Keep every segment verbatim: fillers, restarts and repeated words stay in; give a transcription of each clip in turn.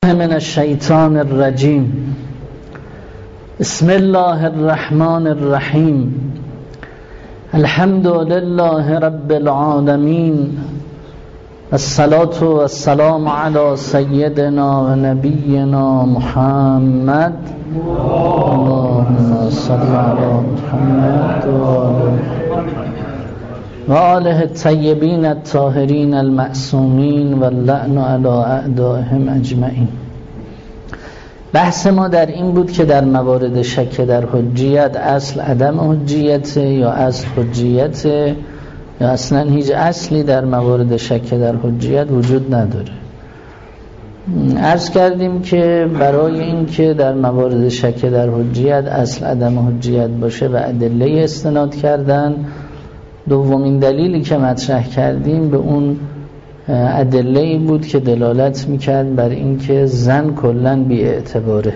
من الشیطان الرجیم. بسم الله الرحمن الرحیم. الحمد لله رب العالمین، الصلاة والسلام علی سیدنا و نبینا محمد. اللهم صل علی محمد و آله الطیبین الطاهرین المعصومین و اللعن علی اعدائهم اجمعین. بحث ما در این بود که در موارد شک در حجیت اصل عدم حجیت یا اصل حجیت یا اصلا هیچ اصلی در موارد شک در حجیت وجود نداره. عرض کردیم که برای این که در موارد شک در حجیت اصل عدم حجیت باشه و ادله استناد کردن، دومین دلیلی که مطرح کردیم به اون ادله‌ای بود که دلالت میکرد بر این که زن کلاً بی اعتباره.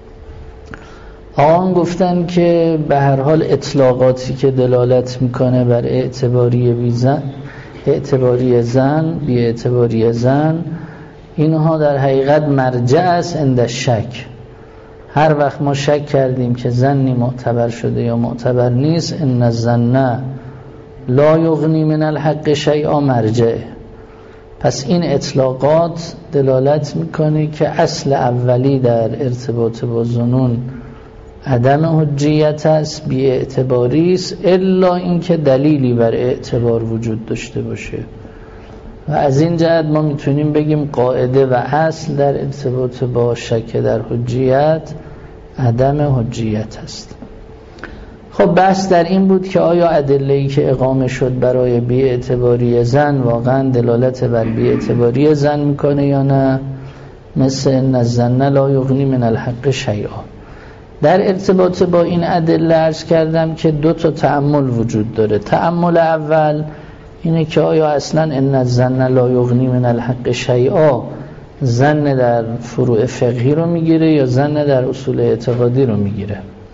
آقایان گفتن که به هر حال اطلاقاتی که دلالت میکنه بر اعتباری بی زن، اعتباری زن، بی اعتباری زن، اینها در حقیقت مرجع است عند شک. هر وقت ما شک کردیم که زنی معتبر شده یا معتبر نیست، ان الظن لا یغنی من الحق شیئا مرجعه. پس این اطلاقات دلالت میکنه که اصل اولی در ارتباط با ظنون عدم حجیت است، بی اعتباری است، الا اینکه دلیلی بر اعتبار وجود داشته باشه. و از این جهت ما میتونیم بگیم قاعده و اصل در ارتباط با شک در حجیت عدم حجیت است. خب بحث در این بود که آیا ادله‌ای که اقامه شد برای بی‌اعتباری زن واقعا دلالت بر بی‌اعتباری زن میکنه یا نه، مثل ان الظن لا یغنی من الحق شیئا. در ارتباط با این ادله عرض کردم که دو تا تأمل وجود داره. تأمل اول اینه که آیا اصلا ان الظن لا یغنی من الحق شیئا زن در فروع فقهی رو میگیره یا زن در اصول اعتقادی رو میگیره؟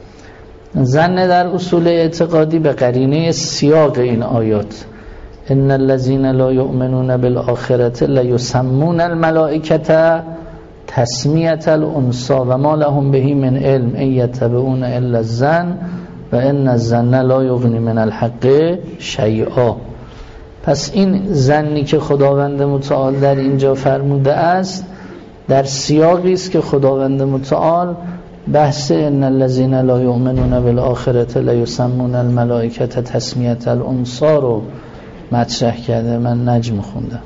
زن در اصول اعتقادی به قرینه سیاق این آیات، ان الذين لا يؤمنون بالآخرة لا يسمون الملائكة تسمیة الانثى و ما لهم به من علم ان يتبعون الا الظن و ان الظن لا یغنی من الحق شیئا. پس این ظنی که خداوند متعال در اینجا فرموده است در سیاقی است که خداوند متعال بحث ان الذين لا يؤمنون بالآخرة لا يسمون الملائكة تسمیة الانثى رو مطرح کرده. من نجم خوندم.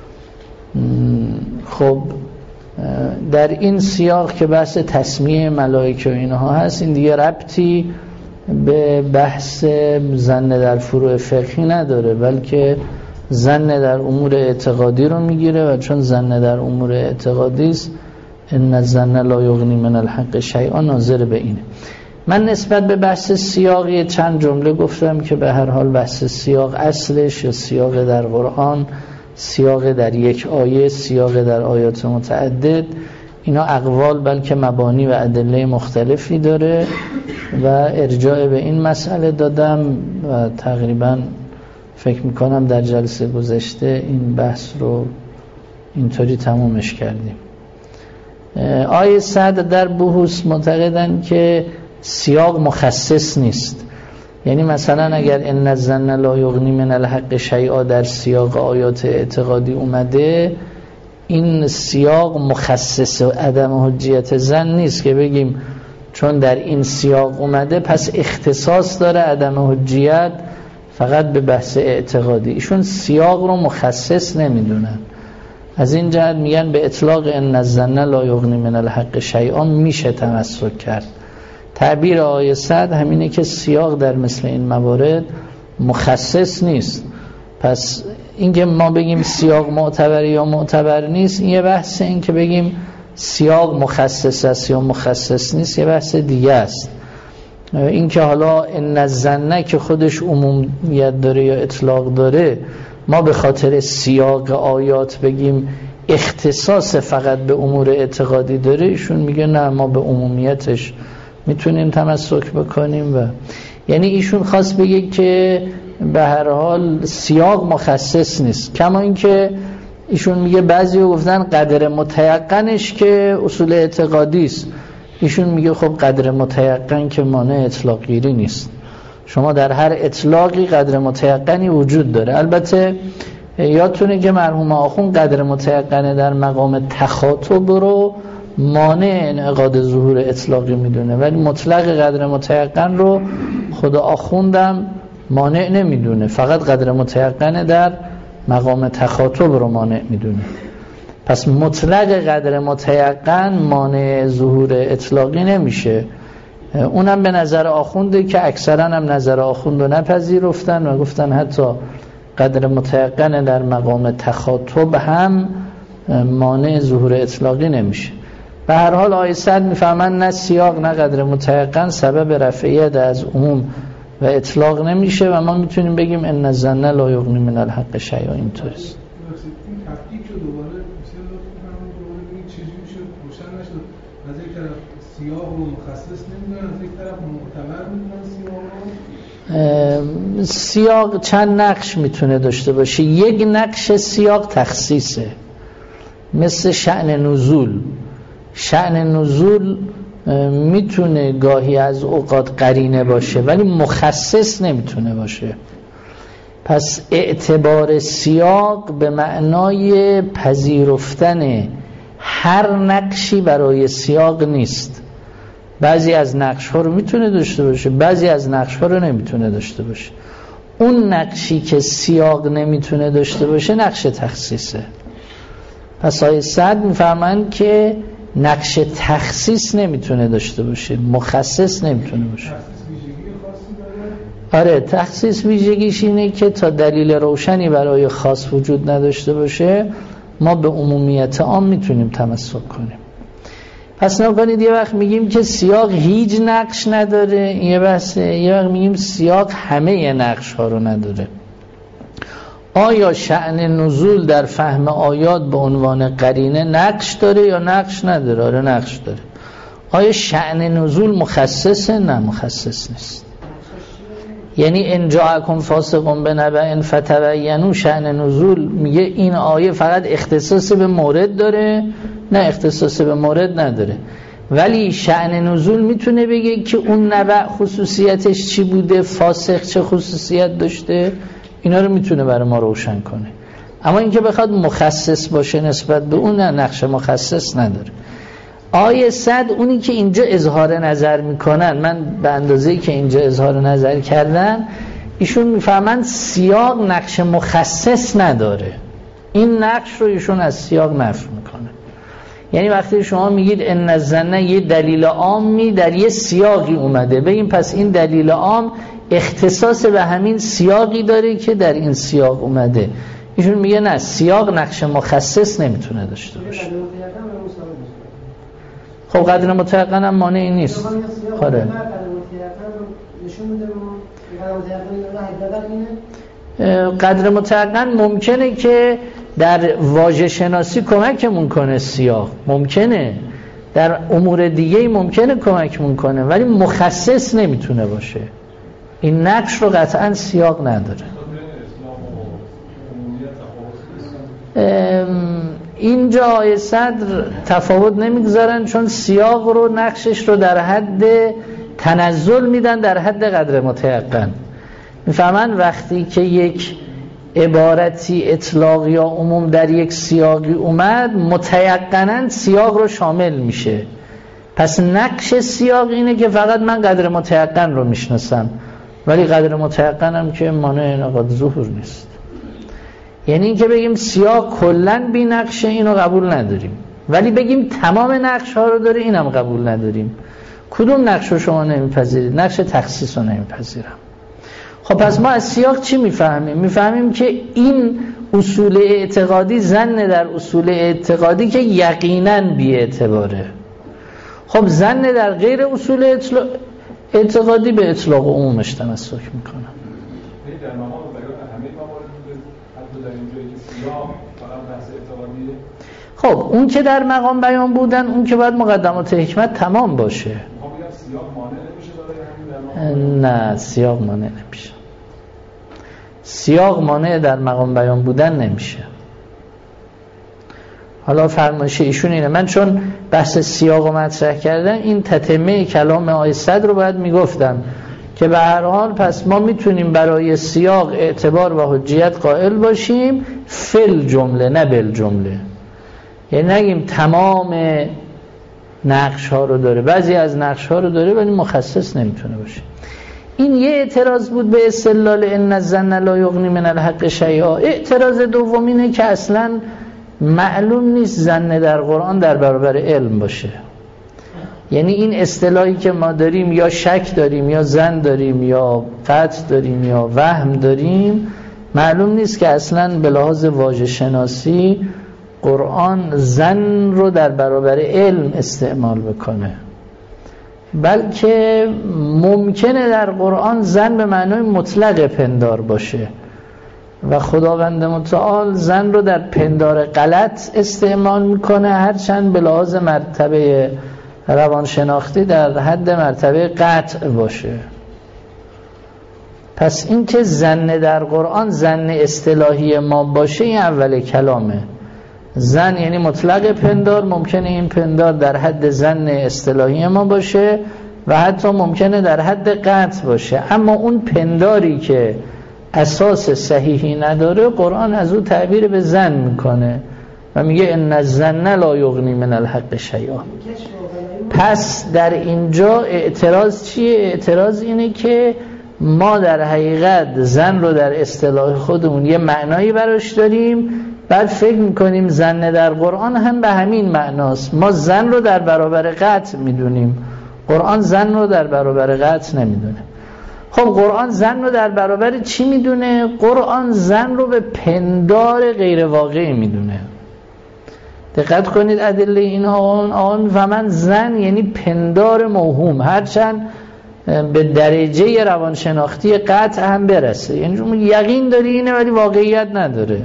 خب در این سیاق که بحث تسمیه ملائکه و اینها هست، این دیگه ربطی به بحث زن در فروع فقهی نداره، بلکه زن در امور اعتقادی رو میگیره و چون زن در امور اعتقادی است ان الظن لا یغنی من الحق شیئا ناظر به اینه. من نسبت به بحث سیاقی چند جمله گفتم که به هر حال بحث سیاق اصلش یا سیاق در قرآن، سیاق در یک آیه، سیاق در آیات متعدد، اینا اقوال بلکه مبانی و ادله مختلفی داره و ارجاع به این مسئله دادم و تقریبا فکر میکنم در جلسه گذشته این بحث رو اینطوری تمومش کردیم. آیه صد در بحوث معتقدن که سیاق مخصص نیست. یعنی مثلا اگر ان الظن لا یغنی من الحق شیئا در سیاق آیات اعتقادی اومده، این سیاق مخصص عدم حجیت زن نیست که بگیم چون در این سیاق اومده پس اختصاص داره عدم حجیت فقط به بحث اعتقادی. ایشون سیاق رو مخصص نمیدونن. از این جهت میگن به اطلاق ان الظن لا یغنی من الحق شیئا میشه تمسک کرد. تعبیر آیه صد همینه که سیاق در مثل این موارد مخصص نیست. پس اینکه ما بگیم سیاق معتبر یا معتبر نیست، این یه بحث. این که بگیم سیاق مخصص است یا مخصص نیست یه بحث دیگه است. این که حالا ان الظن که خودش عمومیت داره یا اطلاق داره، ما به خاطر سیاق آیات بگیم اختصاص فقط به امور اعتقادی داره، ایشون میگه نه، ما به عمومیتش میتونیم تمسک بکنیم. و یعنی ایشون خواست بگه که به هر حال سیاق مخصص نیست. کما اینکه ایشون میگه بعضی گفتن قدر متیقنش که اصول اعتقادی است. ایشون میگه خب قدر متیقن که مانع اطلاق گیری نیست. شما در هر اطلاقی قدر متیقنی وجود داره. البته یادتونه که مرحوم آخوند قدر متیقن در مقام تخاطب رو مانع انعقاد ظهور اطلاقی میدونه، ولی مطلق قدر متیقن رو خود آخوندم مانع نمیدونه، فقط قدر متیقن در مقام تخاطب رو مانع میدونه. پس مطلق قدر متیقن مانع ظهور اطلاقی نمیشه. اونم به نظر آخونده که اکثرا هم نظر آخوند رو نپذیرفتن و گفتن حتی قدر متیقن در مقام تخاطب هم مانع ظهور اطلاقی نمیشه. به هر حال آیه صد میفهمن نه سیاق نه قدر متیقن سبب رفعیت از عموم و اطلاق نمیشه و ما میتونیم بگیم ان الظن لا یغنی من الحق شیئا. اینطوریه. این تفکیک رو دوباره بسیار لطفاً دوباره ببینید چجوری میشه روشن نشد. از یک طرف سیاق رو مخصص نمیدونن، از یک طرف معتبر میدونن سیاق رو. سیاق چند نقش میتونه داشته باشه. یک نقش سیاق تخصیصه، مثل شأن نزول. شأن نزول میتونه گاهی از اوقات قرینه باشه ولی مخصص نمیتونه باشه. پس اعتبار سیاق به معنای پذیرفتن هر نقشی برای سیاق نیست. بعضی از نقش ها رو میتونه داشته باشه، بعضی از نقش ها رو نمیتونه داشته باشه. اون نقشی که سیاق نمیتونه داشته باشه نقش تخصیصه. پس آیه صد میفهمند که نقش تخصیص نمیتونه داشته باشه، مخصص نمیتونه باشه. آره، تخصیص ویژگیش اینه که تا دلیل روشنی برای خاص وجود نداشته باشه ما به عمومیت عام میتونیم تمسک کنیم. پس نکنید یه وقت میگیم که سیاق هیچ نقش نداره، این یه بحثه. یه وقت میگیم سیاق همه نقش ها رو نداره. آیا شأن نزول در فهم آیات به عنوان قرینه نقش داره یا نقش نداره؟ آره نقش داره. آیا شأن نزول مخصصه؟ نه مخصص نیست. یعنی ان جاءکم فاسق بنبأ فتبینوا، شأن نزول میگه این آیه فقط اختصاص به مورد داره؟ نه اختصاص به مورد نداره. ولی شأن نزول میتونه بگه که اون نبأ خصوصیتش چی بوده، فاسق چه خصوصیت داشته، اینا رو میتونه برای ما روشن کنه. اما اینکه بخواد مخصص باشه نسبت به اون، نه نقش مخصص نداره. آیه صد اونی که اینجا اظهار نظر میکنن، من به اندازه‌ای که اینجا اظهار نظر کردن، ایشون میفهمن سیاق نقش مخصص نداره. این نقش رو ایشون از سیاق نفی میکنه. یعنی وقتی شما میگید ان الظن یه دلیل عامی در یه سیاقی اومده، بگیم پس این دلیل عام اختصاص به همین سیاقی داره که در این سیاق اومده. ایشون میگه نه، سیاق نقش مخصص نمیتونه داشته باشه. خب قدر متیقن هم مانعی نیست. آره. قدر متیقن ممکنه که در واژه شناسی کمکمون کنه، سیاق ممکنه در امور دیگه ممکنه کمکمون کنه، ولی مخصص نمیتونه باشه. این نقش رو قطعا سیاق نداره. اینجا آیه صدر تفاوت نمیگذارن، چون سیاق رو نقشش رو در حد تنزل میدن، در حد قدر متیقن. میفهمن وقتی که یک عبارتی اطلاق یا عموم در یک سیاقی اومد، متیقناً سیاق رو شامل میشه. پس نقش سیاق اینه که فقط من قدر متیقن رو میشناسم، ولی قدر متیقنم که مانع انعقاد ظهور نیست. یعنی این که بگیم سیاق کلن بی نقشه، اینو قبول نداریم، ولی بگیم تمام نقش ها رو داره، اینم قبول نداریم. کدوم نقش رو شما نمیپذیرید؟ نقش تخصیص رو نمیپذیرم. خب پس ما از سیاق چی میفهمیم؟ میفهمیم که این اصول اعتقادی ظن در اصول اعتقادی که یقیناً بی اعتباره. خب ظن در غیر اصول اعتقادی به اطلاق و عمومش تمسک میکنه. در مقام بیان همه موارد حتی در اینجایی که سیاق فقط بحث اعتقادیه. خب اون که در مقام بیان بودن، اون که باید مقدمات حکمت تمام باشه. خب میگم سیاق مانع نمیشه برای همین در مقام؟ نه سیاق مانع نمیشه. سیاق مانع در مقام بیان بودن نمیشه. حالا فرمایش ایشون اینه، من چون بحث سیاق رو مطرح کردم این تتمه کلام آیه صد رو باید میگفتم که به هر حال پس ما میتونیم برای سیاق اعتبار و حجیت قائل باشیم فل جمله نه بل جمله، یعنی نگیم تمام نقش ها رو داره، بعضی از نقش ها رو داره ولی مخصص نمیتونه باشه. این یه اعتراض بود به استدلال ان الظن لا یغنی من الحق شیئا. اعتراض دوم اینه که اصلا معلوم نیست ظن در قرآن در برابر علم باشه، یعنی این اصطلاحی که ما داریم یا شک داریم یا ظن داریم یا قطع داریم یا وهم داریم، معلوم نیست که اصلا به لحاظ واژه شناسی قرآن ظن رو در برابر علم استعمال بکنه، بلکه ممکنه در قرآن ظن به معنای مطلق پندار باشه و خداوند متعال ظن رو در پندار غلط استعمال میکنه، هرچند به لحاظ مرتبه روانشناختی در حد مرتبه قطع باشه. پس این که ظن در قرآن ظن اصطلاحی ما باشه این اول کلامه. ظن یعنی مطلق پندار، ممکنه این پندار در حد ظن اصطلاحی ما باشه و حتی ممکنه در حد قطع باشه، اما اون پنداری که اساس صحیحی نداره قرآن از او تعبیر به ظن میکنه و میگه ان الظن لا یغنی من الحق شیئا. پس در اینجا اعتراض چیه؟ اعتراض اینه که ما در حقیقت ظن رو در اصطلاح خودمون یه معنایی براش داریم، بعد فکر میکنیم ظن در قرآن هم به همین معناست. ما ظن رو در برابر قطع میدونیم، قرآن ظن رو در برابر قطع نمیدونه. خب قرآن ظن رو در برابر چی میدونه؟ قرآن ظن رو به پندار غیر واقعی میدونه. دقت کنید ادله این آن آن میفهمن ظن یعنی پندار موهوم، هرچند به درجه روانشناختی قطع هم برسه، یعنی شما یقین داری اینه ولی واقعیت نداره.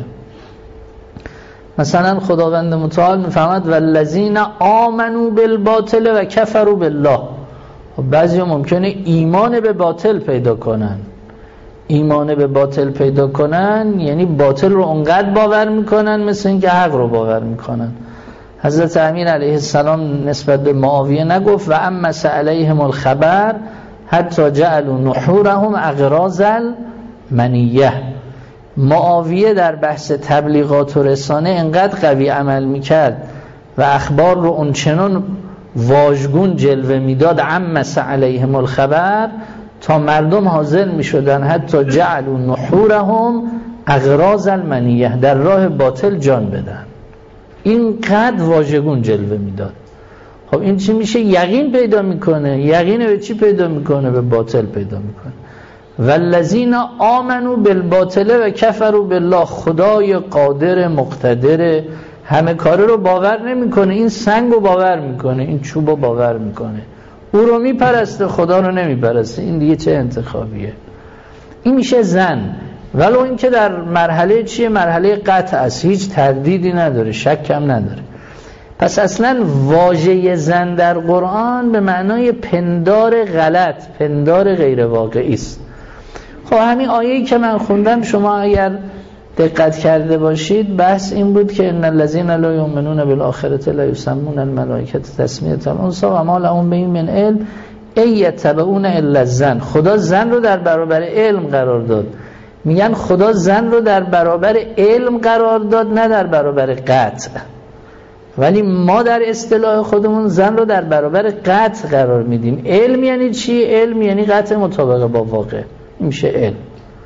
مثلا خداوند متعال میفهمد والذین آمنوا بالباطل و کفروا بالله. بعضی ممکنه ایمان به باطل پیدا کنن، ایمان به باطل پیدا کنن یعنی باطل رو اونقدر باور میکنن مثل اینکه حق رو باور میکنن. حضرت امیر علیه السلام نسبت به معاویه نگفت و اما علیهم الخبر حتی جعلوا نحورهم اغراض المنیه. معاویه در بحث تبلیغات و رسانه انقدر قوی عمل میکرد و اخبار رو اونچنان واژگون جلوه میداد اما علیهم الخبر تا مردم حاضر میشدن حتی جعلوا نحورهم اغراض المنیه، در راه باطل جان بدن. اینقدر واژگون جلوه میداد. خب این چی میشه؟ یقین پیدا میکنه. یقین به چی پیدا میکنه؟ به باطل پیدا میکنه. والذین آمنوا بالباطل و کفروا بالله. خدای قادر مقتدر همه کاره رو باور نمیکنه، این سنگ رو باور میکنه، این چوب رو باور میکنه، او رو میپرسته خدا رو نمیپرسته. این دیگه چه انتخابیه؟ این میشه ظن. ولو این که در مرحله چیه؟ مرحله قطع است، هیچ تردیدی نداره، شک هم نداره. پس اصلا واژه ظن در قرآن به معنای پندار غلط، پندار غیر واقعی است. خب همین آیه‌ای که من خوندم شما اگر دقت کرده باشید بحث این بود که ان الذين لا يؤمنون بالآخرة لا يسمون الملائکة تسمیة الانثى و ما لهم به من علم ای یتبعون الا الظن. خدا ظن رو در برابر علم قرار داد. میگن خدا ظن رو در برابر علم قرار داد نه در برابر قطع، ولی ما در اصطلاح خودمون ظن رو در برابر قطع قرار میدیم. علم یعنی چی؟ علم یعنی قطع مطابق با واقع، این میشه علم.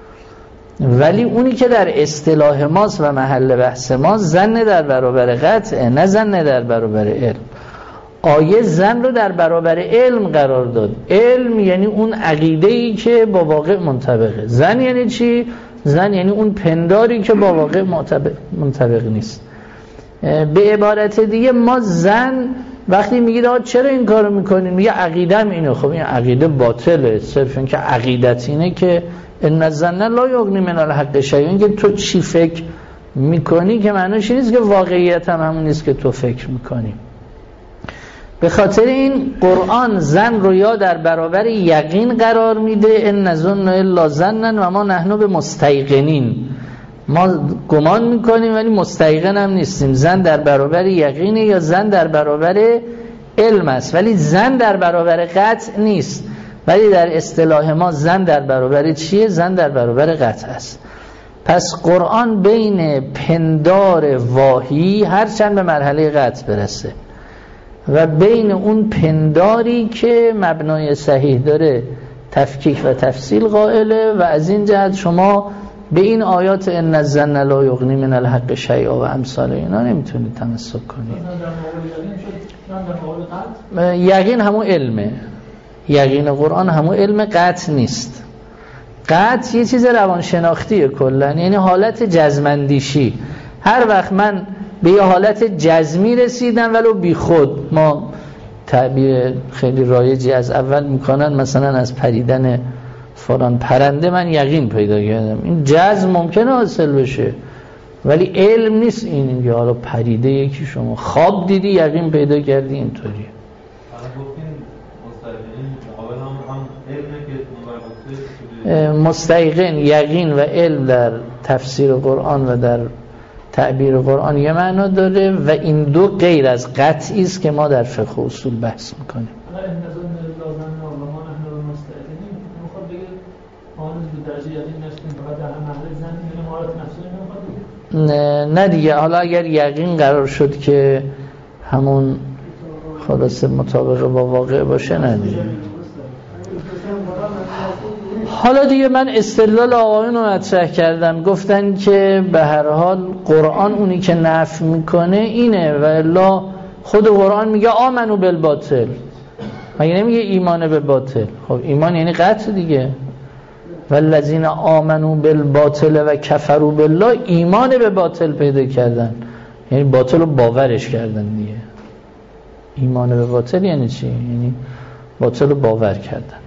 ولی اونی که در اصطلاح ماست و محل بحث ماست ظن در برابر قطع، نه ظن در برابر علم. آیه ظن رو در برابر علم قرار داد. علم یعنی اون عقیده‌ای که با واقع منطبقه. ظن یعنی چی؟ ظن یعنی اون پنداری که با واقع منطبق نیست. به عبارت دیگه ما ظن وقتی میگید آقا چرا این کارو میکنین، میگه عقیده‌م اینه. خب این عقیده باطله، صرف این که عقیدت اینه که ان الظن لا یغنی من الحق شیئا. این که تو چی فکر میکنی که معنیش نیست که واقعیت هم همون نیست که تو فکر میکنی. به خاطر این قرآن ظن رو یا در برابر یقین قرار میده، ان نظن الا ظنا و ما نحن بمستیقنین. ما گمان میکنیم ولی مستیقن هم نیستیم. زن در برابر یقینه یا زن در برابر علم است، ولی زن در برابر قطع نیست. ولی در اصطلاح ما زن در برابر چیه؟ زن در برابر قطع است. پس قرآن بین پندار واهی هرچند به مرحله قطع برسه و بین اون پنداری که مبنای صحیح داره تفکیک و تفصیل قائله، و از این جهت شما به این آیات ان الظن لا یغنی من الحق شیئا و امثال اینا نمیتونید تمسک کنید. یقین همون علمه، یقین قرآن همون علم، قطع نیست. قطع یه چیز روانشناختیه کلا، یعنی حالت جزمندیشی. هر وقت من به یه حالت جزمی رسیدم ولو بی خود، ما تعبیر خیلی رایجی از اول میکنن مثلا از پریدن فلان پرنده من یقین پیدا کردم، این جزم ممکنه حاصل بشه ولی علم نیست. این اینکه حالا پریده یکی شما خواب دیدی یقین پیدا کردی اینطوری. مستیقن، یقین و علم در تفسیر قرآن و در تعبیر قرآن یه معنا داره و این دو غیر از قطعی است که ما در فقه اصول بحث میکنیم. نه, نه دیگه. حالا اگر یقین قرار شد که همون خلاصه مطابق با واقع باشه نه دیگه. حالا دیگه من استدلال آقایون رو مطرح کردم، گفتن که به هر حال قرآن اونی که نفی میکنه اینه و الا خود قرآن میگه آمنو بالباطل، مگه نمیگه ایمان به باطل؟ خب ایمان یعنی قطع دیگه. والذین آمنو بالباطل و کفروا بالله، ایمان به باطل پیدا کردن یعنی باطل رو باورش کردن دیگه. ایمان به باطل یعنی چی؟ یعنی باطل رو باور کردن.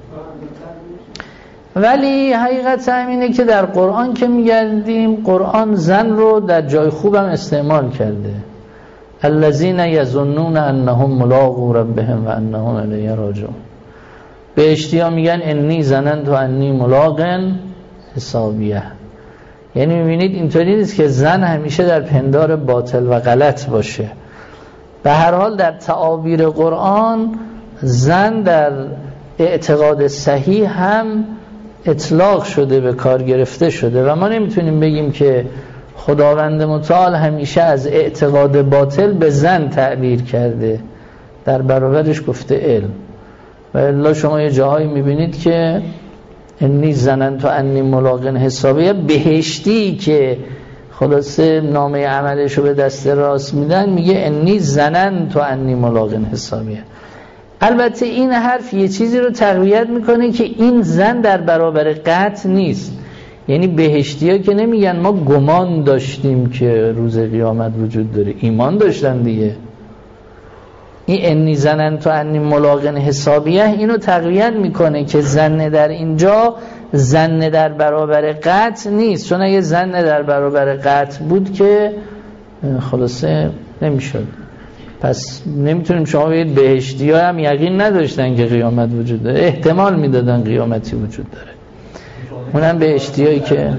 ولی حقیقت همینه که در قرآن که میگردیم، قرآن زن رو در جای خوبم استعمال کرده. الذین یظنون انهم ملاقو ربهم و انهم الیه راجعون. بهشتی‌ها میگن انی ظننت انی ملاقن حسابیه. یعنی میبینید اینطوری نیست که زن همیشه در پندار باطل و غلط باشه. به هر حال در تعابیر قرآن زن در اعتقاد صحیح هم اطلاق شده، به کار گرفته شده و ما نمیتونیم بگیم که خداوند متعال همیشه از اعتقاد باطل به زن تعبیر کرده، در برابرش گفته علم. و الا شما یه جاهایی میبینید که انی ظننت انی ملاقن حسابیه، بهشتی که خلاصه نامه عملش رو به دست راست میدن میگه انی ظننت انی ملاقن حسابیه. البته این حرف یه چیزی رو تقویت میکنه که این زن در برابر قطع نیست. یعنی بهشتی ها که نمیگن ما گمان داشتیم که روز قیامت وجود داره، ایمان داشتن دیگه. این انی ظننت انی ملاقن حسابیه اینو تقویت میکنه که زن در اینجا زن در برابر قطع نیست، چون اگه زن در برابر قطع بود که خلاصه نمیشد. پس نمیتونیم شما بگید بهشتی ها هم یقین نداشتن که قیامت وجود داره، احتمال میدادن قیامتی وجود داره. اونم بهشتی هایی که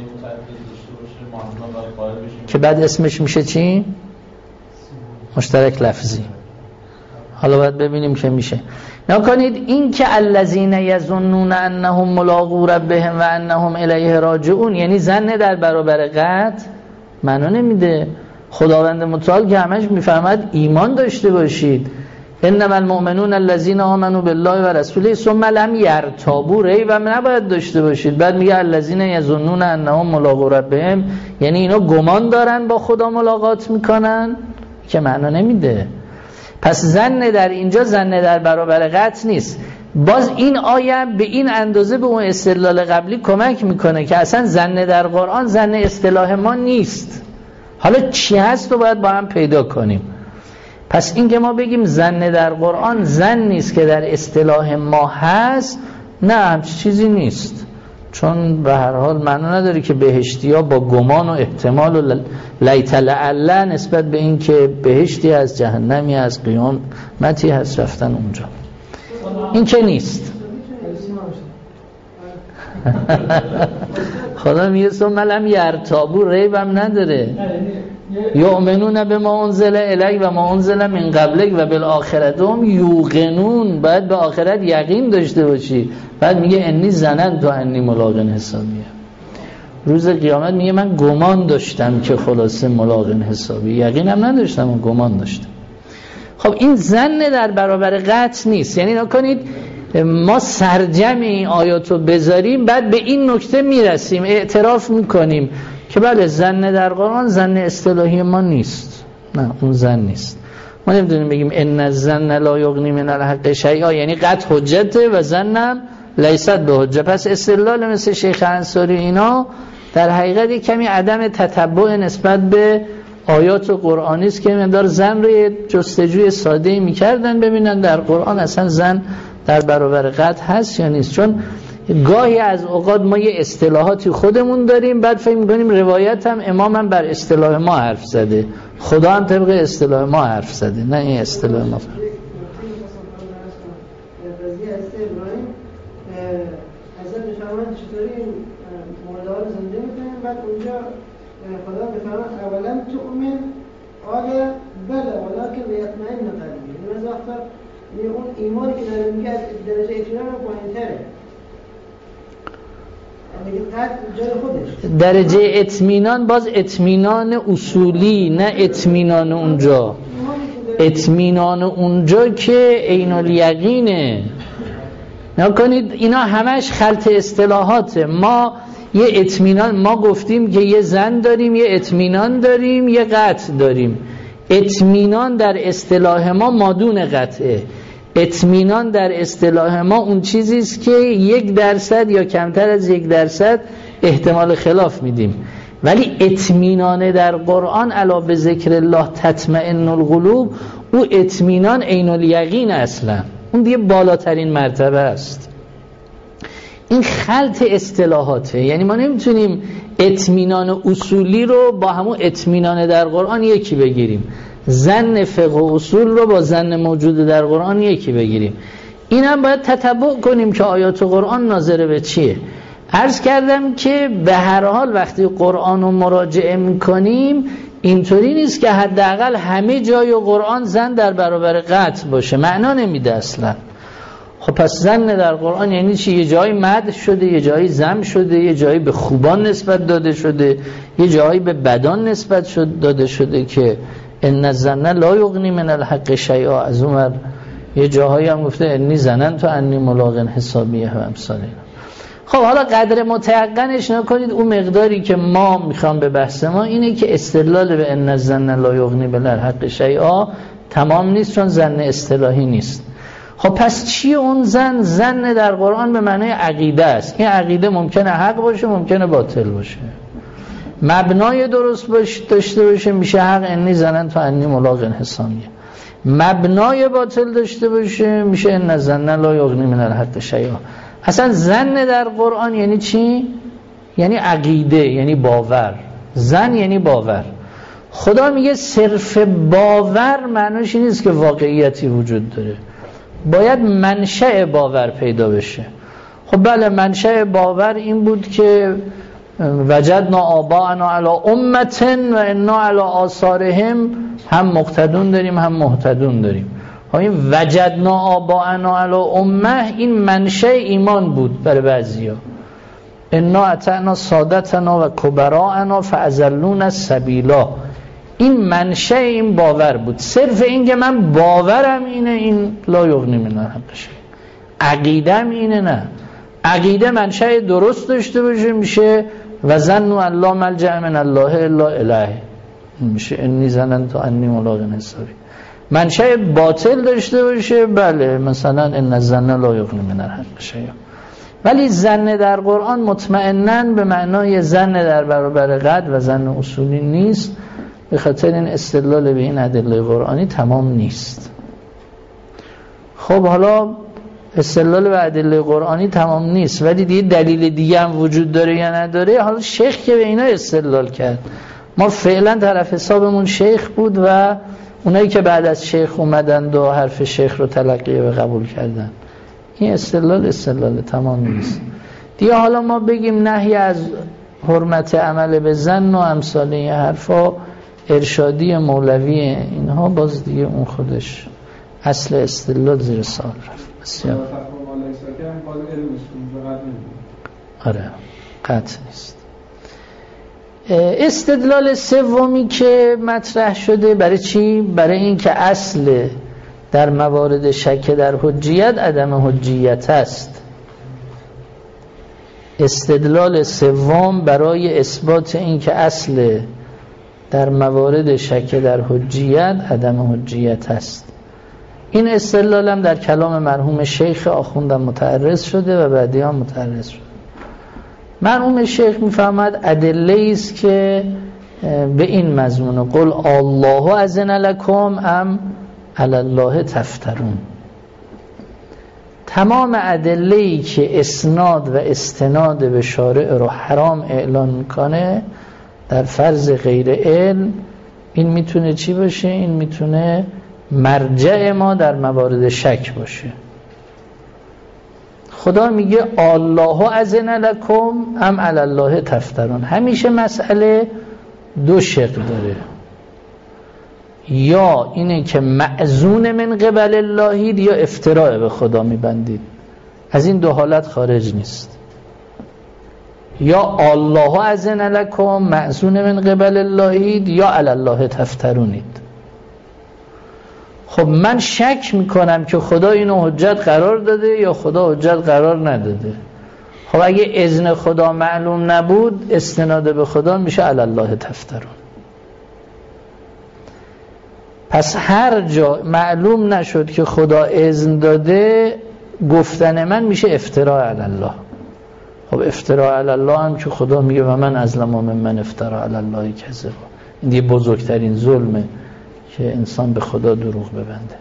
که بعد اسمش میشه چی؟ مشترک لفظی. حالا باید ببینیم که میشه. نکنید این که الذین یظنون انهم ملاقو ربهم و انهم الیه راجعون یعنی زن در برابر قطع معنا نمیده. خداوند متعال که همش میفهمد ایمان داشته باشید. انما المؤمنون الذين آمنوا بالله و رسوله ثم لم يرتابوا، ریب هم نباید داشته باشید. بعد میگه الذين یظنون انهم ملاقو ربهم یعنی اینا گمان دارن با خدا ملاقات میکنن، که معنا نمیده. پس زن در اینجا زن در برابر قطع نیست. باز این آیه به این اندازه به اون استدلال قبلی کمک میکنه که اصلا زن در قرآن زن اصطلاح ما نیست. حالا چی هست رو باید با هم پیدا کنیم. پس این که ما بگیم زن در قرآن زن نیست که در اصطلاح ما هست، نه همچی چیزی نیست. چون به هر حال معنا نداره که بهشتی ها با گمان و احتمال و لیت لعل نسبت به این که بهشتی از جهنمی از قیامتی هست رفتن اونجا، این که نیست. خدا میگه ثم لم یرتابوا، ریب هم نداره. یؤمنون بما انزل الیک و ما انزل من قبلک و بالآخرة هم یوقنون. باید به آخرت یقین داشته باشی. بعد میگه انی ظننت انی ملاق حسابیه. روز قیامت میگه من گمان داشتم که خلاصه ملاق حسابی، یقینم نداشتم و گمان داشتم. خب این ظن در برابر قطع نیست. یعنی نکنید ما سرجم این آیاتو بذاریم بعد به این نکته میرسیم، اعتراف میکنیم که بله ظن در قرآن ظن اصطلاحی ما نیست. نه اون ظن نیست. ما نمیدونیم بگیم ان الظن لا یغنی من الحق شیئا، یعنی قطع حجته و ظنم لیست به حجه. پس استدلال مثل شیخ انصاری اینا در حقیقت کمی عدم تتبع نسبت به آیات قرآنی است که مقدار ظن رو جستجوی ساده‌ای می‌کردن ببینن در قرآن اصلا ظن در برابر قطع هست یا نیست. چون گاهی از اوقات ما یه اصطلاحاتی خودمون داریم بعد فکر می‌کنیم روایت هم امام هم بر اصطلاح ما حرف زده، خدا هم طبق اصطلاح ما حرف زده، نه این اصطلاح ما. بعد اونجا خدا بفرماد اولا تؤمن، آیا بله ولکن لیطمئن قلبی. یعنی از وقتا اون ایمانی که داره میگه از درجه اطمینان رو پایین‌تره، درجه اطمینان باز اطمینان اصولی نه اطمینان اونجا. اطمینان اونجا که عین الیقینه. نکنید اینا همش خلط اصطلاحاته. ما یه اطمینان، ما گفتیم که یه ظن داریم، یه اطمینان داریم، یه قطع داریم. اطمینان در اصطلاح ما مادون قطعه. اطمینان در اصطلاح ما اون چیزی است که یک درصد یا کمتر از یک درصد احتمال خلاف میدیم. ولی اطمینان در قرآن علاوه به ذکر الله تطمئن القلوب، او اطمینان عین الیقین اصلا اون دیگه بالاترین مرتبه است. این خلط اصطلاحاته. یعنی ما نمیتونیم اطمینان اصولی رو با همون اطمینان در قرآن یکی بگیریم، ظن فقه و اصول رو با ظن موجود در قرآن یکی بگیریم. این هم باید تتبع کنیم که آیات قرآن ناظر به چیه. عرض کردم که به هر حال وقتی قرآن رو مراجعه میکنیم اینطوری نیست که حداقل همه جای قرآن ظن در برابر قطع باشه، معنا نمیده اصلا. خب پس ظن در قرآن یعنی چی؟ یه جایی مدح شده، یه جایی ذم شده، یه جایی به خوبان نسبت داده شده، یه جایی به بدان نسبت شد داده شده که ان الظن لا یغنی من الحق شیئا. از اون یه جاهایی هم گفته انی ظننت انی ملاق حسابیه و امثال اینا. خب حالا قدر متیقنش نکنید اون مقداری که ما میخوام به بحث ما اینه که استدلال به ان الظن لا یغنی من الحق شیئا تمام نیست، چون ظن اصطلاحی نیست. خب پس چیه اون ظن؟ ظن در قرآن به معنای عقیده است. این عقیده ممکنه حق باشه، ممکنه باطل باشه. مبنای درست باش داشته باشه میشه حق انی ظننت انی ملاق حسابیه. مبنای باطل داشته باشه میشه ان الظن لا یغنی من الحق شیئا. اصلا ظن در قرآن یعنی چی؟ یعنی عقیده، یعنی باور. ظن یعنی باور. خدا میگه صرف باور معنیش این نیست که واقعیتی وجود داره، باید منشأ باور پیدا بشه. خب بله منشأ باور این بود که وجدنا آباءنا علی امة و انا علی آثارهم، هم مقتدون داریم هم مهتدون داریم. این وجدنا آباءنا علی امه این منشأ ایمان بود برای بعضیا. انا اطعنا سادتنا و کبراءنا فاضلونا السبیلا، این منشأ این باور بود. صرف این که من باورم اینه این لا یغنی من الحق شیئا. عقیدم اینه نه. عقیده منشأ درست داشته باشه میشه و ظنوا ان لا ملجأ من الله الا الیه، میشه انی ظننت انی ملاق حسابی. منشأ باطل داشته باشه بله مثلا ان الظن لا یغنی من الحق شیئا. ولی ظن در قرآن مطمئناً به معنای ظن در برابر قطع و ظن اصولی نیست، به خاطر این استدلال به این ادله قرآنی تمام نیست. خب حالا استدلال به ادله قرآنی تمام نیست ولی دیگه دلیل دیگه هم وجود داره یا نداره. حالا شیخ که به اینا استدلال کرد، ما فعلا طرف حسابمون شیخ بود و اونایی که بعد از شیخ اومدند و حرف شیخ رو تلقی و قبول کردن. این استدلال استدلال تمام نیست دیگه. حالا ما بگیم نهی از حرمت عمل به زن و امثال این حرفا ارشادی مولوی اینها، باز دیگه اون خودش اصل استدلال زیر سوال رفت. بسیار آره قطع نیست. استدلال سومی که مطرح شده برای چی؟ برای این که اصل در موارد شک در حجیت عدم حجیت است. استدلال سوم برای اثبات این که اصل در موارد شک در حجیت عدم حجیت است. این استدلال هم در کلام مرحوم شیخ آخوندم متعرض شده و بعدی هم متعرض شده. مرحوم شیخ میفهمد ادله است که به این مضمون قل الله اذن لکم ام علی الله تفترون. تمام ادله‌ای که اسناد و استناد به شارع رو حرام اعلان میکنه در فرض غیر علم، این میتونه چی باشه؟ این میتونه مرجع ما در موارد شک باشه. خدا میگه الله اذن لکم ام علی الله تفترون. همیشه مسئله دو شق داره، یا اینه که مأذون من قبل اللهید یا افتراء به خدا میبندید. از این دو حالت خارج نیست. یا الله اذن لکم مأذون من قبل اللهید یا علی الله تفترونید. خب من شک میکنم که خدا اینو حجت قرار داده یا خدا حجت قرار نداده. خب اگه اذن خدا معلوم نبود استناد به خدا میشه علی الله تفترون. پس هر جا معلوم نشد که خدا اذن داده، گفتن من میشه افتراء علی الله. خب افتراء علی الله هم که خدا میگه و من ازلم من من افترا علی الله کذبا. این دیگه بزرگترین ظلمه که انسان به خدا دروغ ببنده.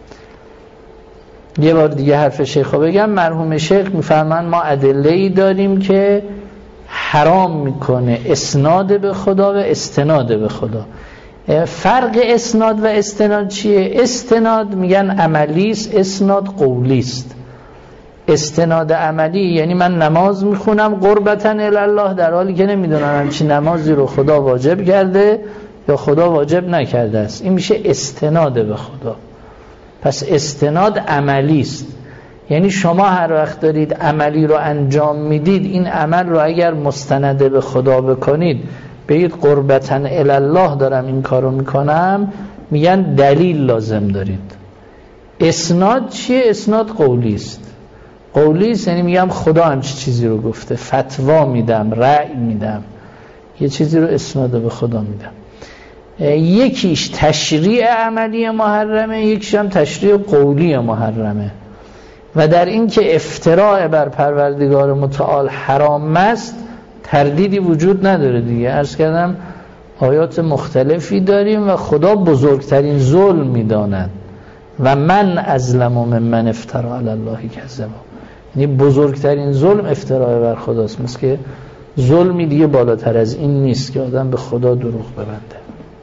یه بار دیگه حرف شیخو بگم. مرحوم شیخ میفرمان ما ادله‌ای داریم که حرام میکنه اسناد به خدا و استناد به خدا. فرق اسناد و استناد چیه؟ استناد میگن عملیست، اسناد قولیست. استناد عملی یعنی من نماز میخونم قربتاً الی الله، در حالی که نمیدونم همچین نمازی رو خدا واجب کرده یا خدا واجب نکرده است. این میشه استناد به خدا. پس استناد عملیست، یعنی شما هر وقت دارید عملی رو انجام میدید، این عمل رو اگر مستند به خدا بکنید، بگید قربتاً الی الله دارم این کارو میکنم، میگن دلیل لازم دارید. اسناد چیه؟ اسناد قولی است. قولی است یعنی میگم خدا هم چه چیزی رو گفته، فتوا میدم، رأی میدم، یه چیزی رو اسناد به خدا میدم. یکیش تشریع عملی محرمه، یکیش هم تشریع قولی محرمه. و در این که افتراء بر پروردگار متعال حرام است تردیدی وجود نداره دیگه. عرض کردم آیات مختلفی داریم و خدا بزرگترین ظلم میداند و من ازلم من من افترا علی الله کذبا. یعنی بزرگترین ظلم افتراء بر خداست. مثل که ظلمی دیگه بالاتر از این نیست که آدم به خدا دروغ ببنده.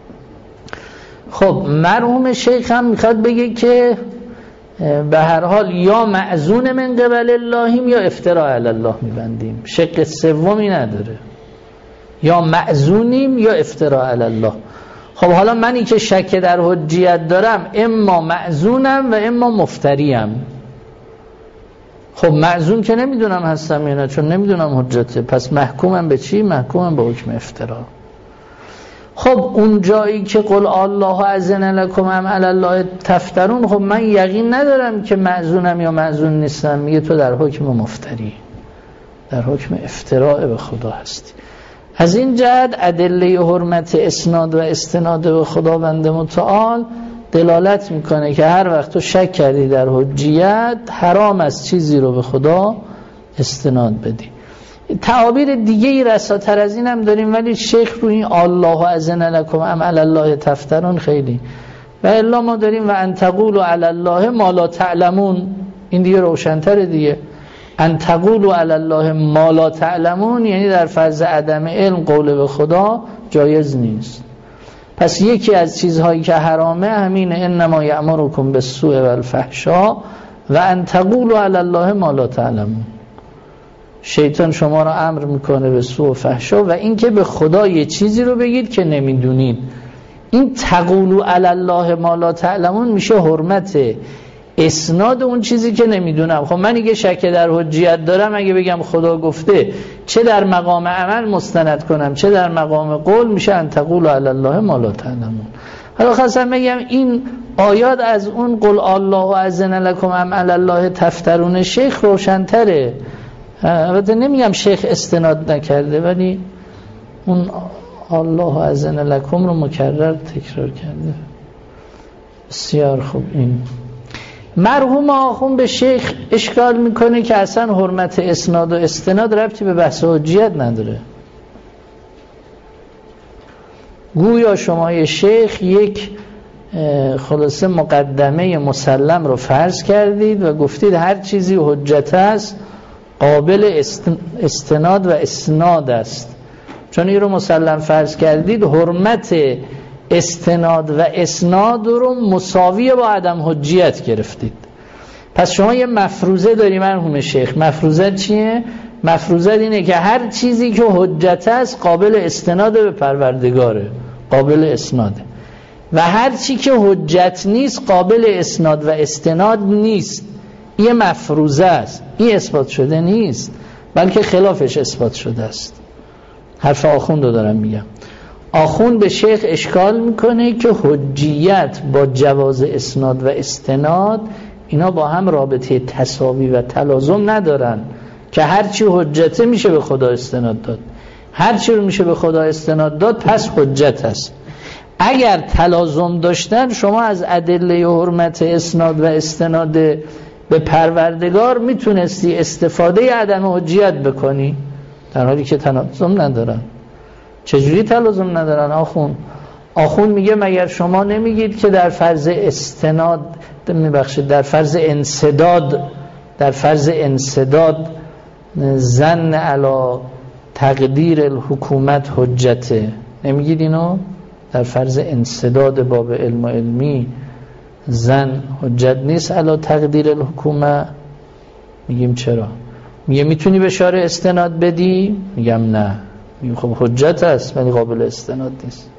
خب مرحوم شیخ هم میخواد بگه که به هر حال یا معزون من قبل اللهیم یا افتراء علی الله میبندیم، شق سومی نداره. یا معزونیم یا افتراء علی الله. خب حالا منی که شک در حجیت دارم اما معزونم و اما مفتریم. خب معزون که نمیدونم هستم یا نه، چون نمیدونم حجته، پس محکومم به چی؟ محکومم به حکم افترا. خب اون جایی که قل الله اذن لکم ام علی الله تفترون، خب من یقین ندارم که معزونم یا معزون نیستم. میگه تو در حکم مفتری، در حکم افتراء به خدا هستی. از این جهت ادله حرمت اسناد و استناد به خداوند متعال دلالت میکنه که هر وقت تو شک کردی در حجیت، حرام از چیزی رو به خدا استناد بدی. تعابیر دیگه ای رساتر از این هم داریم، ولی شیخ رو این الله اذن لکم ام علی الله تفترون خیلی و الا ما داریم و ان تقولوا علی الله ما لا تعلمون. این دیگه روشن‌تره دیگه. ان تقولوا علی الله ما لا تعلمون یعنی در فرض عدم علم قول به خدا جایز نیست. پس یکی از چیزهایی که حرامه همینه، انما یأمرکم بالسوء والفحشاء و ان تقولوا علی الله ما لا تعلمون. شیطان شما را امر میکنه به سوء و فحشا و اینکه به خدا یه چیزی رو بگید که نمیدونید. این تقولوا علی الله ما لا تعلمون میشه حرمت اسناد اون چیزی که نمیدونم. خب من اگه شک در حجیت دارم، اگه بگم خدا گفته، چه در مقام عمل مستند کنم چه در مقام قول، میشه ان تقولوا علی الله ما لا تعلمون. حالا خواستم بگم این آیات از اون قل الله اذن لکم ام علی الله تفترون شیخ روشن‌تره. البته نمیگم شیخ استناد نکرده، ولی اون الله اذن لکم رو مکرر تکرار کرده. بسیار خوب. این مرحوم آخوند به شیخ اشکال میکنه که اصلا حرمت اسناد و استناد ربطی به بحث حجیت نداره. گویا شما یه شیخ یک خلاصه مقدمه مسلم رو فرض کردید و گفتید هر چیزی حجت است قابل استناد و اسناد است. چون این رو مسلم فرض کردید، حرمت استناد و اسناد رو مساوی با عدم حجیت گرفتید. پس شما یه مفروضه داری مرحوم شیخ. مفروضه چیه؟ مفروضه اینه که هر چیزی که حجت است قابل استناد به پروردگاره، قابل اسناده، و هر چی که حجت نیست قابل اسناد و استناد نیست. این مفروضه است، این اثبات شده نیست، بلکه خلافش اثبات شده است. حرف آخوند رو دارم میگم. آخوند به شیخ اشکال میکنه که حجیت با جواز اسناد و استناد اینا با هم رابطه تساوی و تلازم ندارن، که هرچی حجته میشه به خدا استناد داد، هرچی رو میشه به خدا استناد داد پس حجت است. اگر تلازم داشتن شما از ادله حرمت اسناد و استناد به پروردگار میتونستی استفاده عدم حجیت بکنی، در حالی که تلازم ندارن. چجوری تلازم ندارن آخون؟ آخون میگه مگر شما نمیگید که در فرض استناد میبخشید در فرض انسداد در فرض انسداد زن علی تقدیر الحکومت حجته؟ نمیگید اینو؟ در فرض انسداد باب علم و علمی زن حجت نیست علی تقدیر الحکومت؟ میگیم چرا؟ میگه میتونی بشاره استناد بدی؟ میگم نه. میگم خب حجت هست ولی قابل استناد نیست.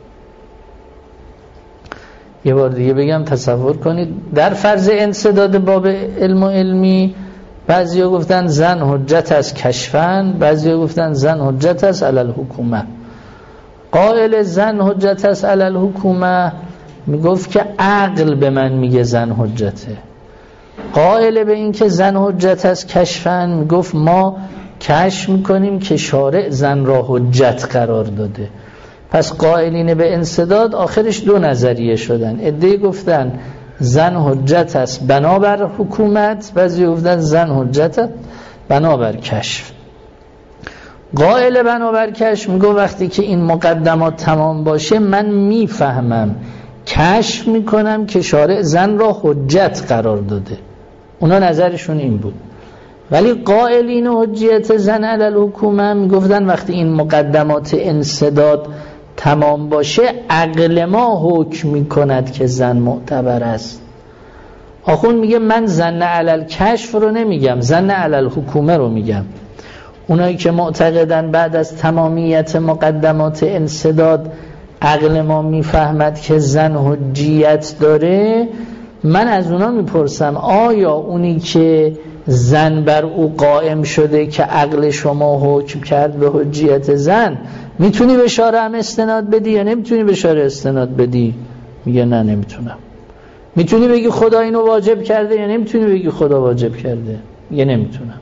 یه بار دیگه بگم تصور کنید در فرض انسداد باب علم و علمی بعضیا گفتن زن حجت است کشفن، بعضیا گفتن زن حجت است علی الحکومه. قائل زن حجت است علی الحکومه میگفت که عقل به من میگه زن حجته. قائل به این که زن حجت است کشفن میگفت ما کشف میکنیم که شارع زن را حجت قرار داده. پس قائلین به انسداد آخرش دو نظریه شدن. عده‌ای گفتن زن حجت است بنابر حکومت، بعضی گفتن زن حجت است بنابر کشف. قائل بنابر کشف میگه وقتی که این مقدمات تمام باشه من میفهمم، کشف میکنم که شارع زن را حجت قرار داده. اونا نظرشون این بود. ولی قائلین حجیت زن علی الحکومه میگفتن وقتی این مقدمات انسداد تمام باشه عقل ما حکم میکند که زن معتبر است. آخوند میگه من زن علی الکشف رو نمیگم، زن علی الحکومه رو میگم. اونایی که معتقدن بعد از تمامیت مقدمات انسداد عقل ما میفهمد که زن حجیت داره، من از اونا میپرسم آیا اونی که زن بر او قائم شده که عقل شما حکم کرد به حجیت زن، میتونی به شارع هم استناد بدی یا نمیتونی به شارع استناد بدی؟ میگه نه نمیتونم. میتونی بگی خدا اینو واجب کرده یا نمیتونی بگی خدا واجب کرده؟ میگه نمیتونم.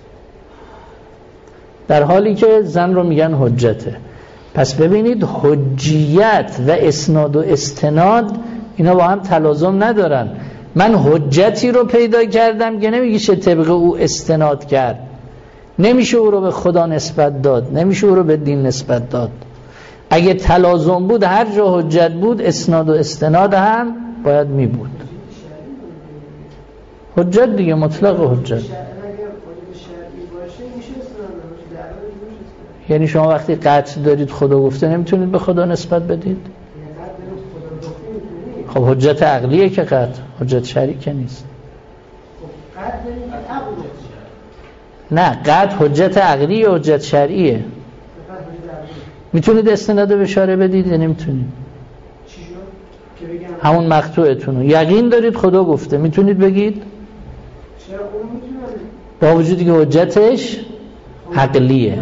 در حالی که زن رو میگن حجته. پس ببینید حجیت و اسناد و استناد اینا با هم تلازم ندارن. من حجتی رو پیدا کردم که نمیگیشه طبق او استناد کرد، نمیشه او رو به خدا نسبت داد، نمیشه او رو به دین نسبت داد. اگه تلازم بود هر جا حجت بود اسناد و استناد هم باید می بود. حجت دیگه مطلق حجت. یعنی شما وقتی قطع دارید خدا گفته نمیتونید به خدا نسبت بدید؟ خب حجت عقلیه که قطع، حجت شرعی که نیست. نه قطع حجت عقلی یا حجت شرعیه؟ میتونید استناد به شارع بدید یا نمیتونید؟ همون مقطوعتون یقین دارید خدا گفته میتونید بگید؟ با وجودی که حجتش عقلیه.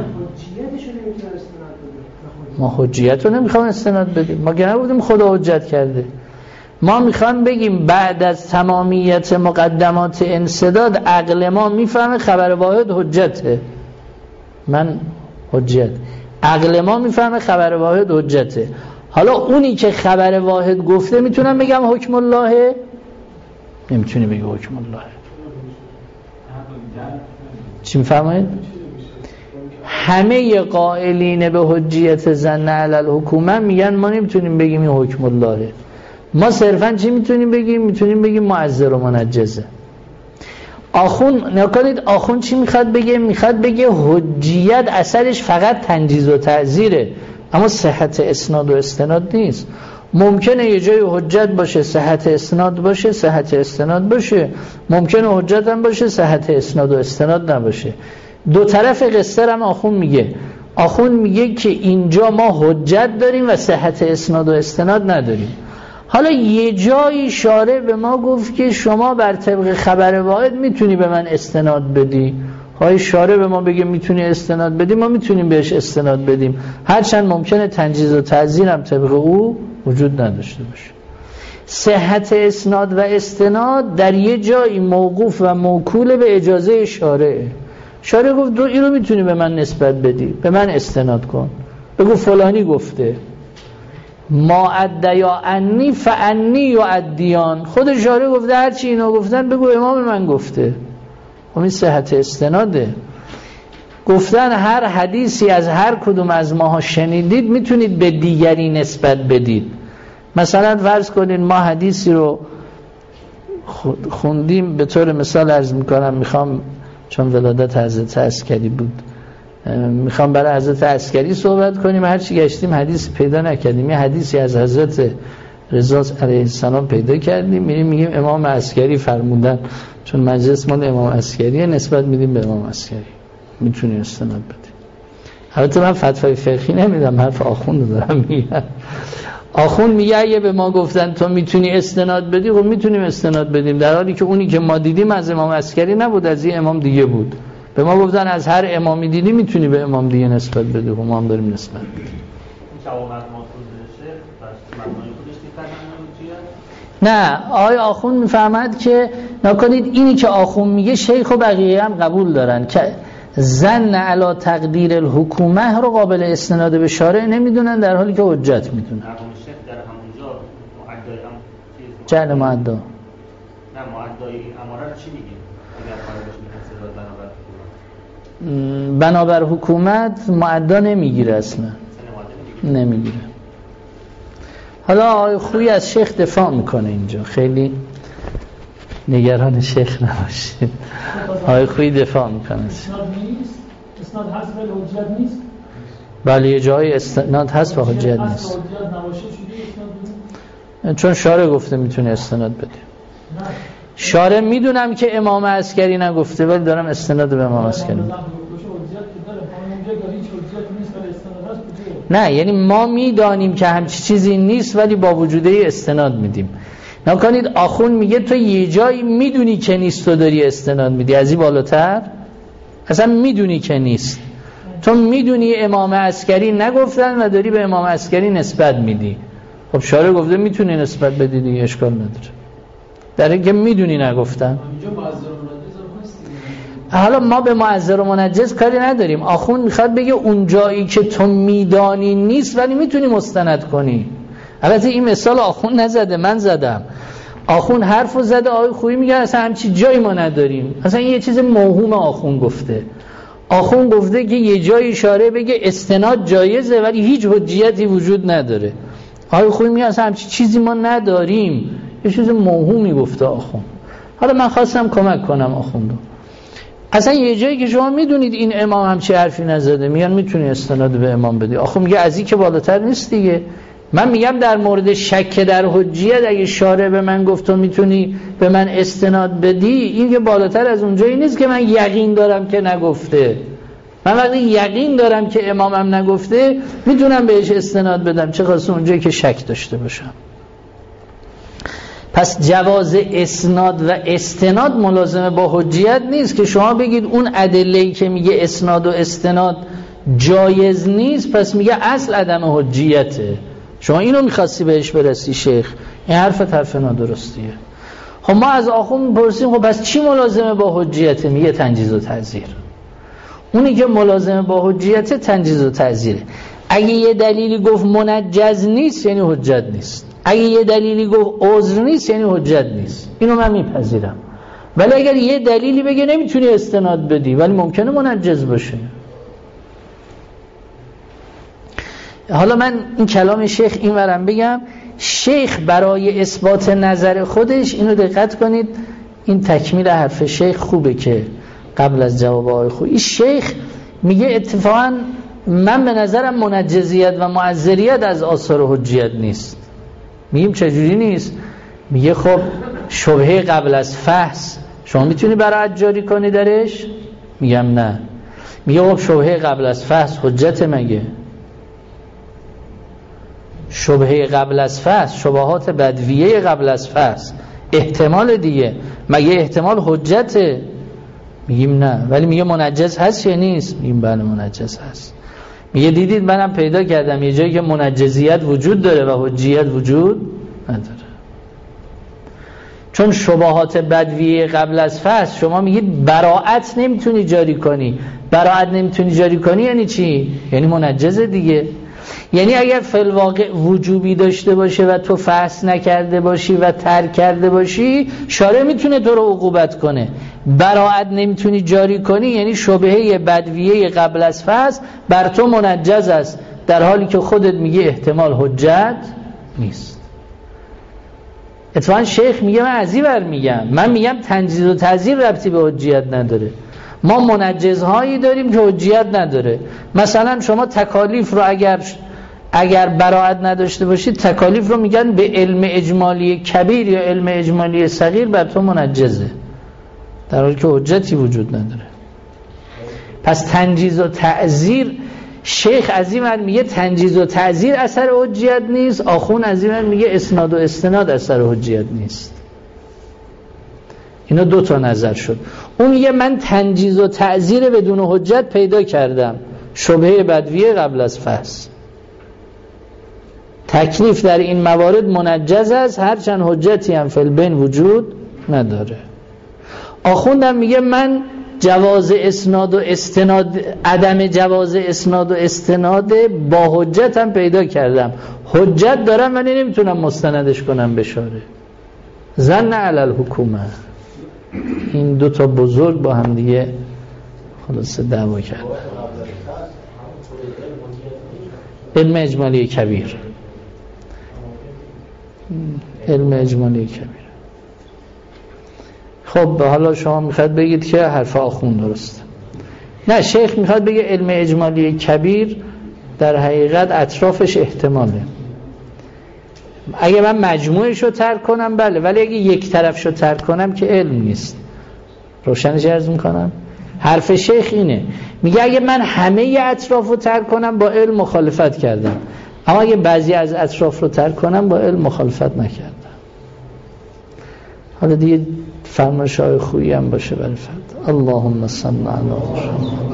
ما حجیت رو نمیخوام استناد بدیم، ما که نبودیم خدا حجت کرده. ما میخوام بگیم بعد از تمامیت مقدمات انسداد عقل ما میفهمه خبر واحد حجته. من حجت عقل ما میفهمه خبر واحد حجته. حالا اونی که خبر واحد گفته میتونم بگم حکم الله؟ نمیتونی بگی حکم الله. چی میفهمید؟ همه قائلین به حجیت ظن علی الحکومه میگن ما نمیتونیم بگیم این حکم الله. ما صرفا چی میتونیم بگیم؟ میتونیم بگیم معذر و منجزه. آخون نکنید آخون چی میخواد بگه؟ میخواد بگه حجیت اثرش فقط تنجیز و تعزیره، اما صحت اسناد و استناد نیست. ممکنه یه جای حجت باشه صحت اسناد باشه، صحت استناد باشه، ممکنه حجت هم باشه صحت اسناد و استناد نباشه. دو طرف قصه هم آخون میگه. آخون میگه که اینجا ما حجت داریم و صحت اسناد و استناد نداریم. حالا یه جایی شارع به ما گفت که شما بر طبق خبر واحد میتونی به من استناد بدی. های شارع به ما بگه میتونی استناد بدی، ما میتونیم بهش استناد بدیم، هرچند ممکنه تنجیز و تعزیر هم طبق او وجود نداشته باشه. صحت اسناد و استناد در یه جایی موقوف و موکول به اجازه شارع. شارع گفت دو اینو میتونی به من نسبت بدی، به من استناد کن، بگو فلانی گفته. ما ادیا انی فانی یعدیان، خود شارع گفته هرچی اینا گفتن بگو امام من گفته. همین صحت استناده. گفتن هر حدیثی از هر کدوم از ماها شنیدید میتونید به دیگری نسبت بدید. مثلا فرض کنید ما حدیثی رو خوندیم، به طور مثال عرض میکنم، میخوام چون ولادت حضرت عسکری بود میخوام برای حضرت عسکری صحبت کنیم، هرچی گشتیم حدیث پیدا نکردیم. یه حدیثی از حضرت رضا علیه السلام پیدا کردیم، میریم میگیم امام عسکری فرمودن، چون مجلس مال امام عسکریه نسبت میدیم به امام عسکری، میتونی استناد بدی. البته من فتوای فقهی نمیدم، حرف آخوند دارم میگم. آخوند میگه اگه به ما گفتن تو میتونی استناد بدی، خب میتونیم استناد بدیم، در حالی که اونی که ما دیدیم از امام عسکری نبود، از یه امام دیگه بود. به ما گفتن از هر امامی دیدی میتونی به امام دیگه نسبت بدی، خب ما هم داریم نسبت بدیم. نه آقای آخوند میفهمد که نکنید اینی که آخوند میگه شیخ و بقیه هم قبول دارن که ظن علی تقدیر الحکومه رو قابل استناد به شارع نمیدونن، در حالی که حجت میدونن. جعل معدا. نه معدای اماره رو چی میگه؟ بنابر حکومت معدا نمیگیره، اصلا نمیگیره. حالا آقای خویی از شیخ دفاع میکنه اینجا، خیلی نگران شیخ نباشید. آقای خویی دفاع میکنه. اسناد نیست، اسناد هست ولی حجت نیست. بله یه جایی اسناد هست و حجت نیست، چون شارع گفته میتونه استناد بده. شارع میدونم که امام عسکری نگفته، ولی دارم استناد به امام عسکری. نه یعنی ما میدانیم که همچی چیزی نیست، ولی با وجوده استناد میدیم. نکنید آخون میگه تو یه جایی میدونی که نیست تو داری استناد میدی، از این بالاتر اصلا میدونی که نیست. تو میدونی امام عسکری نگفتن و داری به امام عسکری نسبت میدی. خب شارع گفته میتونی نسبت بدی دیگه، اشکال نداره، در اینکه میدونی نگفتن. حالا ما به معذر و منجز کاری نداریم. آخون میخواد بگه اون جایی که تو میدانی نیست ولی میتونی مستند کنی. البته این مثال آخون نزده، من زدم. آخون حرفو زده، آقای خویی میگه اصلا همچی جایی ما نداریم، اصلا این یه چیز موهوم آخون گفته. آخون گفته که یه جایی اشاره بگه استناد جایزه ولی هیچ حجیتی وجود نداره. آقای خویی میگه اصلا همچی چیزی ما نداریم، یه چیز موهومی گفته آخون. حالا من خواستم کمک کنم آخوندو. اصلا یه جایی که شما میدونید این امام هم چه حرفی نزده، میگن میتونی استناد به امام بدی. آخون میگه از این که بالاتر نیست دیگه. من میگم در مورد شک در حجیت اگه شارع به من گفت تو میتونی به من استناد بدی، این که بالاتر از اونجایی نیست که من یقین دارم که نگفته. من وقتی یقین دارم که امامم نگفته میتونم بهش استناد بدم، چه خاصه اونجایی که شک داشته باشم. پس جواز اسناد و استناد ملازمه با حجیت نیست که شما بگید اون ادله‌ای که میگه اسناد و استناد جایز نیست پس میگه اصل عدم حجیته. شما اینو میخواستی بهش برسی شیخ، این حرفت حرف نادرستیه. خب ما از آخون میپرسیم خب پس چی ملازمه با حجیته؟ میگه تنجیز و تعزیر. اونی که ملازمه با حجیته تنجیز و تعزیره. اگه یه دلیلی گفت منجز نیست یعنی حجت نیست، اگه یه دلیلی گفت عذر نیست یعنی حجت نیست، اینو من میپذیرم. ولی اگر یه دلیلی بگه نمیتونی استناد بدی ولی ممکنه منجز باشه. حالا من این کلام شیخ این ورم بگم، شیخ برای اثبات نظر خودش، اینو دقت کنید، این تکمیل حرف شیخ خوبه که قبل از جواب آقای خویی، شیخ میگه اتفاقا من به نظرم منجزیت و معذریت از آثار حجیت نیست. میگیم چجوری نیست؟ میگه خب شبهه قبل از فحص شما میتونی برات جاری کنی درش؟ میگم نه. میگه خب شبهه قبل از فحص حجت مگه؟ شبهه قبل از فحص، شبهات بدویه قبل از فحص، احتمال دیگه، مگه احتمال حجته؟ میگیم نه. ولی میگه منجز هست یا نیست؟ میگیم بله منجز هست. میگه دیدید منم پیدا کردم یه جایی که منجزیت وجود داره و حجیت وجود نداره. چون شبهات بدویه قبل از فحص شما میگید براءت نمیتونی جاری کنی، براءت نمیتونی جاری کنی یعنی چی؟ یعنی منجزه دیگه. یعنی اگر فی الواقع وجوبی داشته باشه و تو فحص نکرده باشی و ترک کرده باشی شارع میتونه تو رو عقوبت کنه. براءت نمیتونی جاری کنی یعنی شبهه بدویه قبل از فحص بر تو منجز است، در حالی که خودت میگی احتمال حجت نیست. اتفاقا شیخ میگه من از این ور میگم، من میگم تنجیز و تعزیر ربطی به حجیت نداره. ما منجزهایی داریم که حجیت نداره. مثلا شما تکالیف رو اگر اگر براءت نداشته باشید تکالیف رو میگن به علم اجمالی کبیر یا علم اجمالی صغیر بر تو منجزه، در حالی که حجتی وجود نداره. پس تنجیز و تعزیر، شیخ از این ور میگه تنجیز و تعزیر اثر حجیت نیست، آخون از این ور میگه اسناد و استناد اثر حجیت نیست. اینا دو تا نظر شد. اون میگه من تنجیز و تعزیر بدون حجت پیدا کردم، شبهه بدویه قبل از فحص. تکلیف در این موارد منجز است هرچند حجتی هم فی البین وجود نداره. آخوندم میگه من جواز اسناد و استناد، عدم جواز اسناد و استناد با حجت هم پیدا کردم، حجت دارم ولی نمیتونم مستندش کنم به شارع. ظن علی الحکومه. این دو تا بزرگ با هم دیگه خلاصه دعوا کردن. علم اجمالی کبیر، علم اجمالی کبیر. خب حالا شما میخواد بگید که حرف آخون درسته. نه، شیخ میخواد بگه علم اجمالی کبیر در حقیقت اطرافش احتماله. اگه من مجموعش رو ترک کنم بله، ولی اگه یک طرفش رو ترک کنم که علم نیست. روشنش عرض میکنم. حرف شیخ اینه، میگه اگه من همه اطراف رو ترک کنم با علم مخالفت کردم، اما اگه بعضی از اطراف رو ترک کنم با علم مخالفت نکردم. حالا دیگه فرمایش های خویی هم باشه برای فرد. اللهم صل علی محمد.